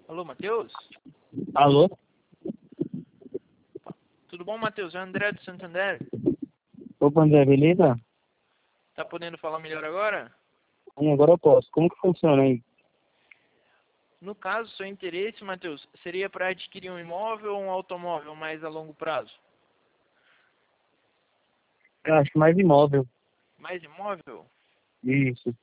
Alô, Matheus? Alô? Tudo bom, Matheus? É o André do Santander. Opa, André, beleza? Tá podendo falar melhor agora? Agora eu posso. Como que funciona aí? No caso, seu interesse, Matheus, seria para adquirir um imóvel ou um automóvel mais a longo prazo? Eu acho que mais imóvel. Mais imóvel? Isso.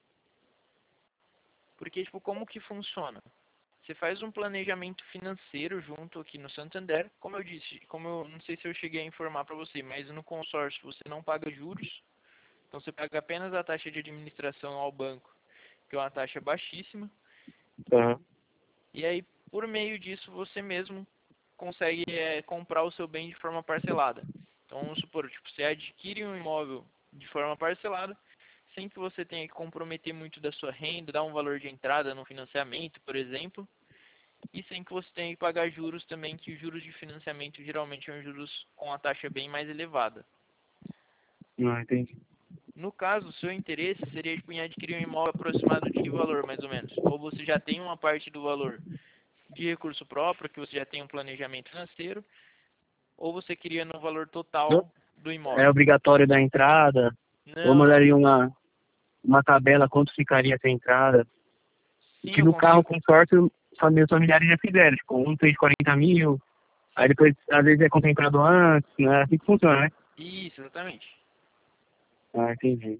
Porque, tipo, como que funciona? Você faz um planejamento financeiro junto aqui no Santander. Como eu disse, como eu não sei se eu cheguei a informar para você, mas no consórcio você não paga juros. Então você paga apenas a taxa de administração ao banco, que é uma taxa baixíssima. Aham. E aí, por meio disso, você mesmo consegue comprar o seu bem de forma parcelada. Então, vamos supor, tipo, você adquire um imóvel de forma parcelada, sem que você tenha que comprometer muito da sua renda, dar um valor de entrada no financiamento, por exemplo, e sem que você tenha que pagar juros também, que os juros de financiamento geralmente são juros com a taxa bem mais elevada. Não, entendi. No caso, o seu interesse seria tipo, em adquirir um imóvel aproximado de que valor, mais ou menos? Ou você já tem uma parte do valor de recurso próprio, que você já tem um planejamento financeiro, ou você queria no valor total do É imóvel? obrigatório dar entrada? Ou Não, não. mandaria uma tabela quanto ficaria essa entrada? Sim, Que eu no carro consigo. consórcio, meus familiares já fizeram. Tipo, um fez 40 mil, aí Sim. depois, às vezes é contemplado antes, né? Assim que funciona, né? Isso, exatamente. Ah, entendi.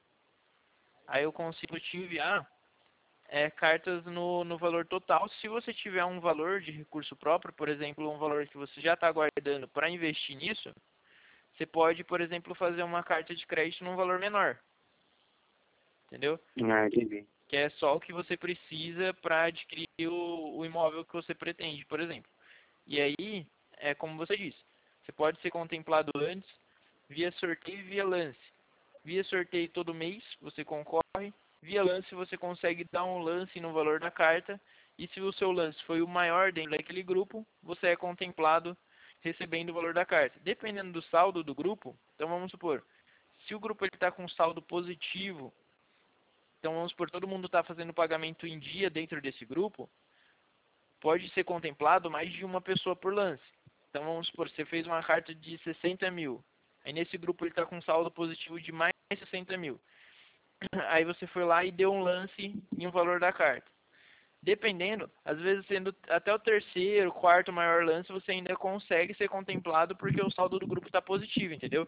Aí eu consigo te enviar cartas no valor total. Se você tiver um valor de recurso próprio, por exemplo, um valor que você já está guardando para investir nisso, você pode, por exemplo, fazer uma carta de crédito num valor menor. Entendeu? Ah, entendi. Que é só o que você precisa para adquirir o imóvel que você pretende, por exemplo. E aí, é como você disse, você pode ser contemplado antes, via sorteio e via lance. Via sorteio todo mês, você concorre. Via lance, você consegue dar um lance no valor da carta. E se o seu lance foi o maior dentro daquele grupo, você é contemplado recebendo o valor da carta. Dependendo do saldo do grupo, então vamos supor, se o grupo está com saldo positivo, então vamos supor, todo mundo está fazendo pagamento em dia dentro desse grupo, pode ser contemplado mais de uma pessoa por lance. Então vamos supor, você fez uma carta de 60 mil. Aí nesse grupo ele está com saldo positivo de mais 60 mil. Aí você foi lá e deu um lance em um valor da carta. Dependendo, às vezes sendo até o terceiro, quarto maior lance, você ainda consegue ser contemplado porque o saldo do grupo está positivo, entendeu?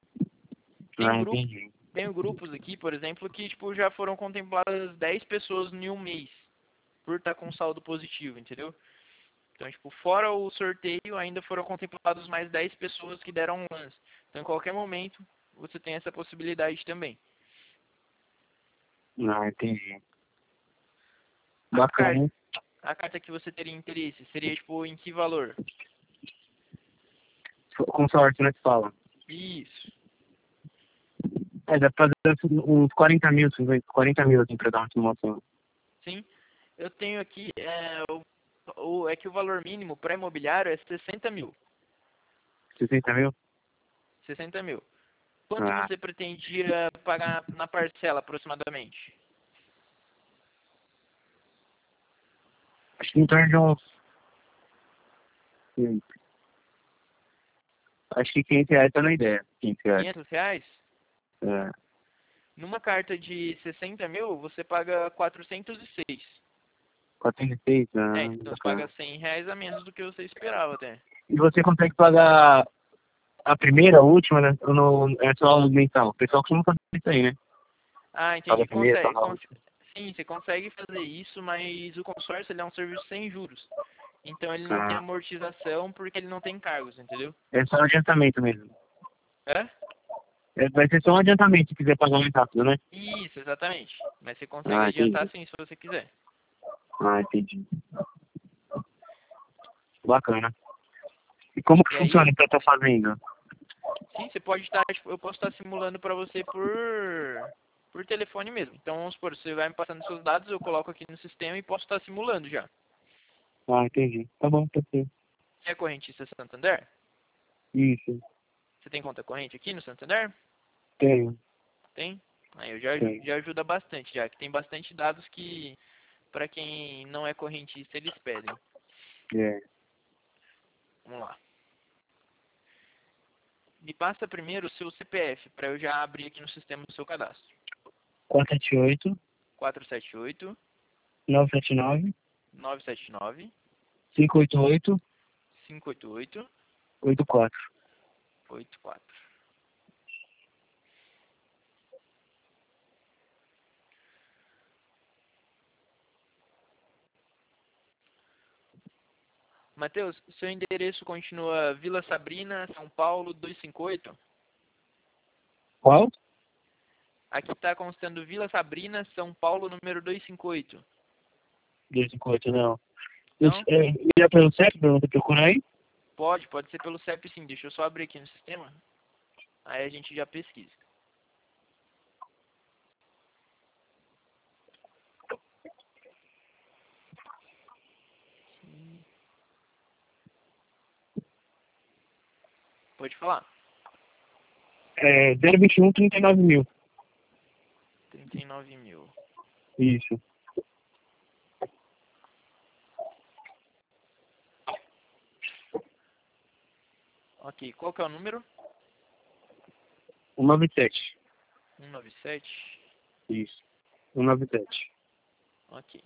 Tem Ah, grupo, entendi. tenho grupos aqui, por exemplo, que tipo, já foram contempladas 10 pessoas em um mês por estar com saldo positivo, entendeu? Então, tipo, fora o sorteio, ainda foram contemplados mais 10 pessoas que deram um lance. Então, em qualquer momento, você tem essa possibilidade também. Ah, entendi. A carta, Bacana. a carta que você teria interesse seria, tipo, em que valor? Consórcio, né, que fala. Isso. É, dá pra fazer uns 40 mil, 40 mil assim pra dar uma simulação. Sim. Eu tenho aqui, é que o valor mínimo para imobiliário é 60 mil. 60 mil? 60 mil. Quanto Ah, você pretendia pagar na parcela, aproximadamente? acho que em torno de uns. Acho que R$ 500 tá na ideia. R$ 500. 500 reais? É, Numa carta de 60 mil, você paga 406. 406, Então você paga bacana. 100 reais a menos do que você esperava até. E você consegue pagar a primeira, a última, né? Ou não, é só o mensal. O pessoal costuma fazer isso aí, né? Ah, Paga entendi. a primeira, Consegue. paga a última. Sim, você consegue fazer isso, mas o consórcio ele é um serviço sem juros. Então ele não tem Ah, amortização porque ele não tem cargos, entendeu? é só um adiantamento mesmo. É? É, vai ser só um adiantamento se quiser pagar mais rápido, né? Isso, exatamente. Mas você consegue Ah, adiantar entendi. sim se você quiser. Ah, entendi. Bacana. E como que E funciona aí, então a tua fazenda? sim, você pode estar, tipo, eu posso estar simulando para você por telefone mesmo. Então vamos supor, você vai me passando seus dados, eu coloco aqui no sistema e posso estar simulando já. Ah, entendi. Tá bom, tá certo. Você é correntista Santander? Isso, Você tem conta corrente aqui no Santander? tenho, Tem? Aí eu já, tenho. já ajuda bastante, já que tem bastante dados que para quem não é correntista, eles pedem. É. Vamos lá. Me passa primeiro o seu CPF, para eu já abrir aqui no sistema o seu cadastro. 478 478 979 979 588 588 84. 84. Matheus, seu endereço continua Vila Sabrina, São Paulo, 258? Qual? Aqui está constando Vila Sabrina, São Paulo, número 258. 258, não. Não? Já pelo CEP, pergunta procurar aí? Pode ser pelo CEP sim. Deixa eu só abrir aqui no sistema. Aí a gente já pesquisa. Pode falar. 021 39 mil. 39 mil. Isso. Ok, qual que é o número? 197. 197. Isso. 197. Ok.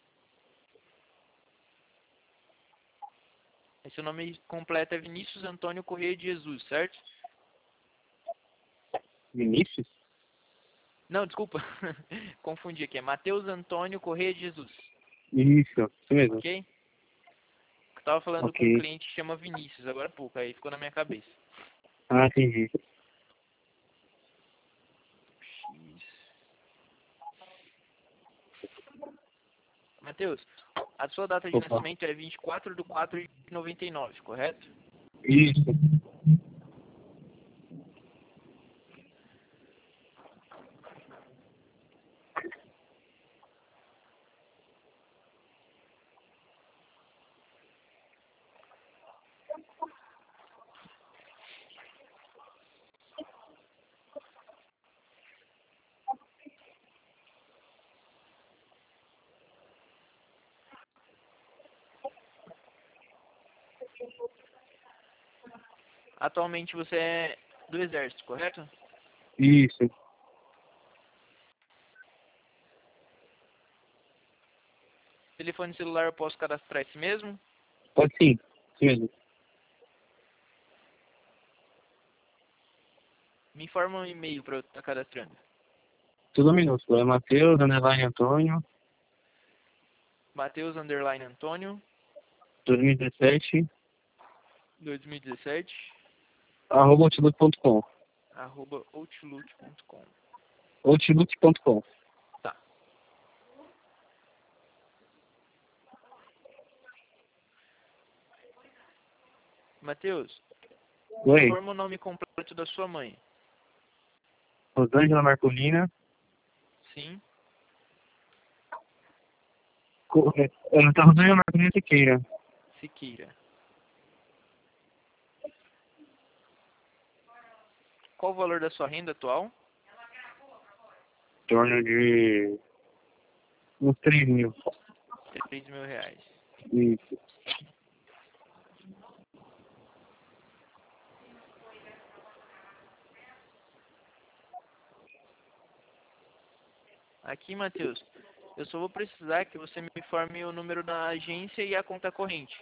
Esse nome completo é Vinícius Antônio Corrêa de Jesus, certo? Vinícius? Não, desculpa. Confundi aqui. É Matheus Antônio Corrêa de Jesus. Isso mesmo. Ok? Eu tava falando com um Ok. cliente que chama Vinícius agora há pouco. Aí ficou na minha cabeça. Ah, entendi. X. Matheus, a sua data de Opa. nascimento é 24/4/99, correto? Isso. Atualmente você é do Exército, correto? Isso. Telefone celular eu posso cadastrar esse mesmo? Pode sim. Isso mesmo. Me informa um e-mail para eu estar cadastrando. Tudo minúsculo. É Matheus, underline Antônio, Matheus underline Antônio 2017, 2017 @outlook.com. @outlook.com. Outlook.com. Tá. Matheus, me Oi. informa o nome completo da sua mãe. Rosângela Marcolina. Sim. Ela tá Rosângela Marcolina Siqueira. Siqueira. Qual o valor da sua renda atual? Em torno de uns 3 mil. R$ 3.000. Isso. Aqui, Matheus, eu só vou precisar que você me informe o número da agência e a conta corrente.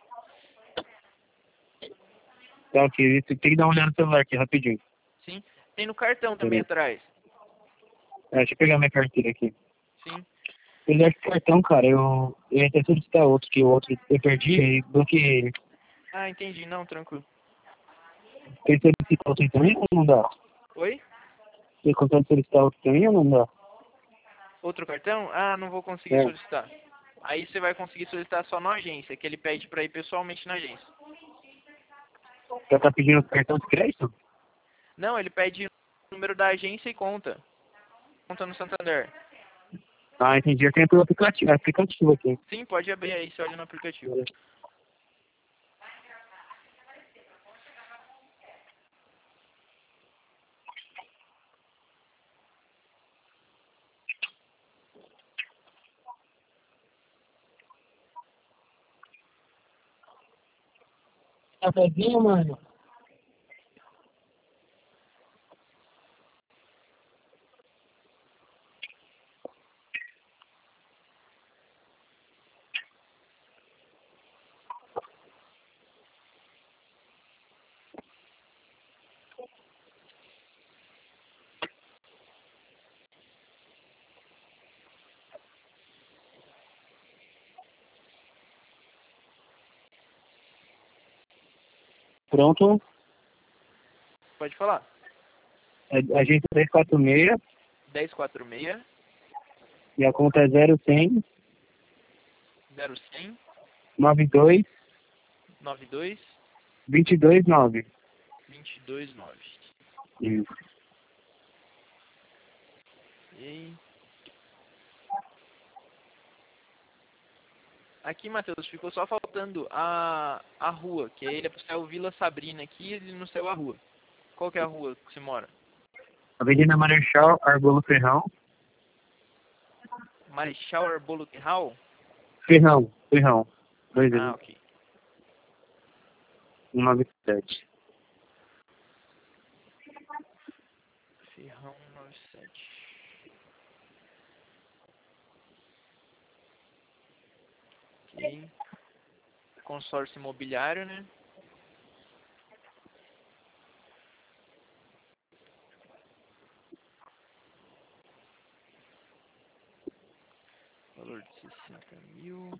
Tá, ok. Tem que dar uma olhada no celular aqui, rapidinho. Sim. Tem no cartão também Peraí. atrás. Deixa eu pegar minha carteira aqui. Sim. Apesar que cartão, cara, eu ia até solicitar outro, que o outro eu perdi e bloqueei ele. Ah, entendi. Não, tranquilo. Tem que solicitar outro também ou não dá? Oi? Você consegue solicitar outro também ou não dá? Outro cartão? Ah, não vou conseguir É. solicitar. Aí você vai conseguir solicitar só na agência, que ele pede para ir pessoalmente na agência. Já tá pedindo cartão de crédito? Não, ele pede o número da agência e conta. Conta no Santander. Ah, entendi. Eu tenho pelo aplicativo aqui. Sim, pode abrir aí, você olha no aplicativo. cafezinho, mano. Pronto. Pode falar. Agência 346 1046 e a conta é 0100 0100 92 92 229. 229. Isso. E aqui, Matheus, ficou só faltando a rua, que aí ele é pro céu Vila Sabrina aqui, ele no céu a rua. Qual que é a rua que você mora? Avenida Marechal Arbolo Ferrão. Marechal Arbolo Terral? Ferrão. Dois Ah, anos. ok. 197. Ferrão 97. Ok. Consórcio imobiliário, né? Valor de 60 mil.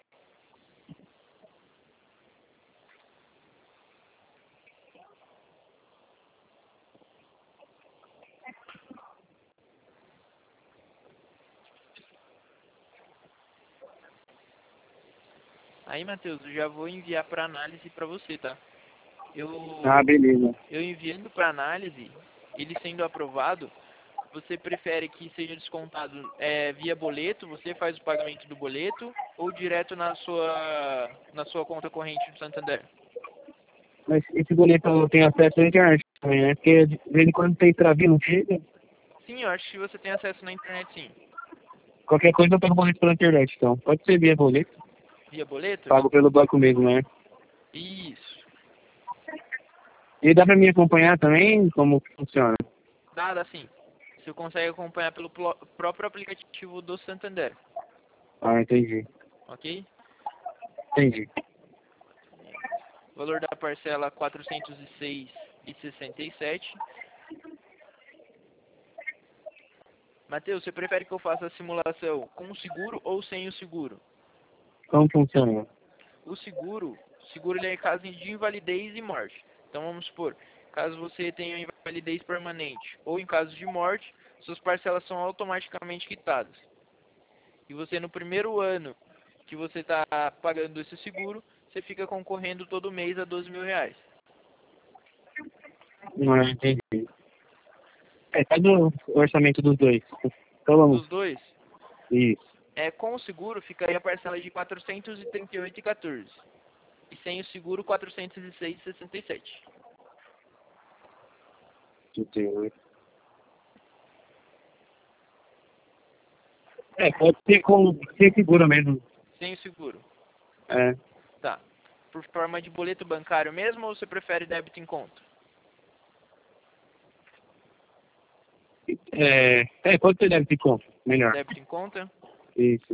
Aí, Matheus, eu já vou enviar para análise para você, tá? Ah, beleza. Eu enviando para análise, ele sendo aprovado, você prefere que seja descontado via boleto, você faz o pagamento do boleto, ou direto na sua conta corrente do Santander? Mas esse boleto eu tenho acesso à internet também, né? Porque de vez em quando tem travinho, não chega. Sim, eu acho que você tem acesso na internet, sim. Qualquer coisa eu pego boleto pela internet, então. Pode ser via boleto. Via boleto? Pago pelo banco mesmo, né? Isso. E dá pra me acompanhar também como que funciona? Dá sim. Você consegue acompanhar pelo próprio aplicativo do Santander, Ah, entendi. ok? Entendi. Valor da parcela 406,67. Matheus, você prefere que eu faça a simulação com o seguro ou sem o seguro? Como funciona? O seguro ele é em caso de invalidez e morte. Então vamos supor, caso você tenha invalidez permanente ou em caso de morte, suas parcelas são automaticamente quitadas. E você no primeiro ano que você está pagando esse seguro, você fica concorrendo todo mês a 12 mil reais. Não é, entendi. Faz o orçamento dos dois. Então vamos. Dos dois, Isso. com o seguro ficaria a parcela de 438,14. E sem o seguro, 406,67. Entendi. Pode ser com ser seguro mesmo. Sem o seguro. É. Tá. Por forma de boleto bancário mesmo ou você prefere débito em conta? Pode ser débito de conta. Melhor. Débito em conta. Isso.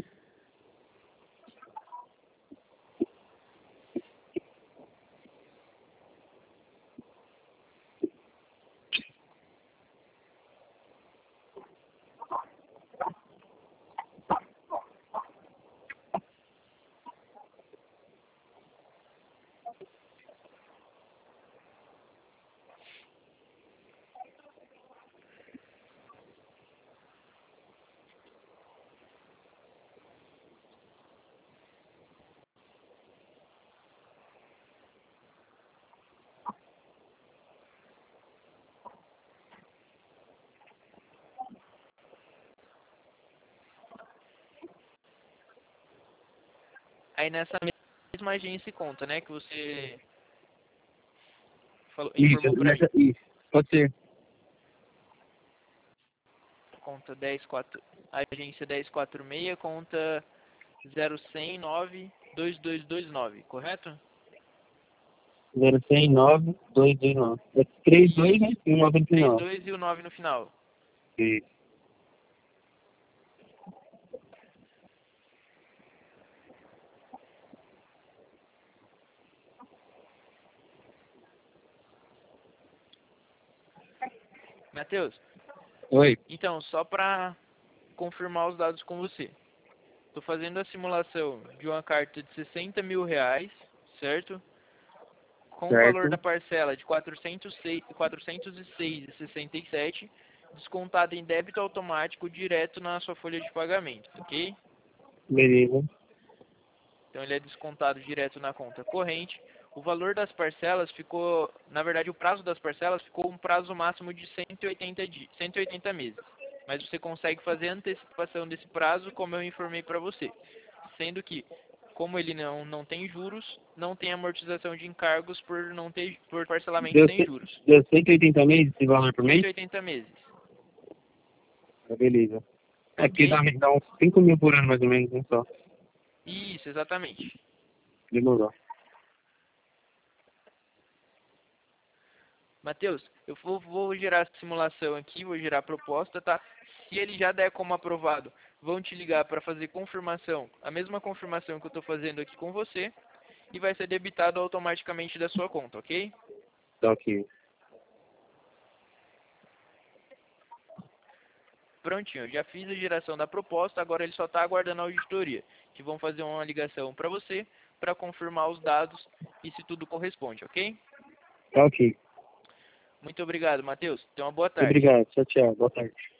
Aí nessa mesma agência e conta, né? Que você Isso, informou pra mim. isso. Pode ser. Conta 104, agência 1046, conta 0109 2229, correto? 0,109,229. É 32, né? E 1,99. 32 e o 9 no final. Isso. Matheus, Oi. então, só para confirmar os dados com você. Estou fazendo a simulação de uma carta de 60 mil reais, certo? Com o valor da Certo. parcela de 406,67, descontado em débito automático direto na sua folha de pagamento, ok? Beleza. Então ele é descontado direto na conta corrente. O valor das parcelas ficou, na verdade o prazo das parcelas ficou um prazo máximo de 180 meses. Mas você consegue fazer antecipação desse prazo, como eu informei para você. Sendo que, como ele não tem juros, não tem amortização de encargos por parcelamento Deu, sem juros. deu 180 meses esse valor por mês? 180 meses, Beleza. É porque ok? dá uns 5 mil por ano mais ou menos, né? Só. Isso, exatamente. Demorou. Matheus, eu vou gerar a simulação aqui, vou gerar a proposta, tá? Se ele já der como aprovado, vão te ligar para fazer confirmação, a mesma confirmação que eu estou fazendo aqui com você, e vai ser debitado automaticamente da sua conta, ok? Tá ok. Prontinho, eu já fiz a geração da proposta, agora ele só está aguardando a auditoria, que vão fazer uma ligação para você, para confirmar os dados e se tudo corresponde, ok? Tá ok. Muito obrigado, Matheus. Tenha uma boa tarde. Obrigado. Tchau, tchau. Boa tarde.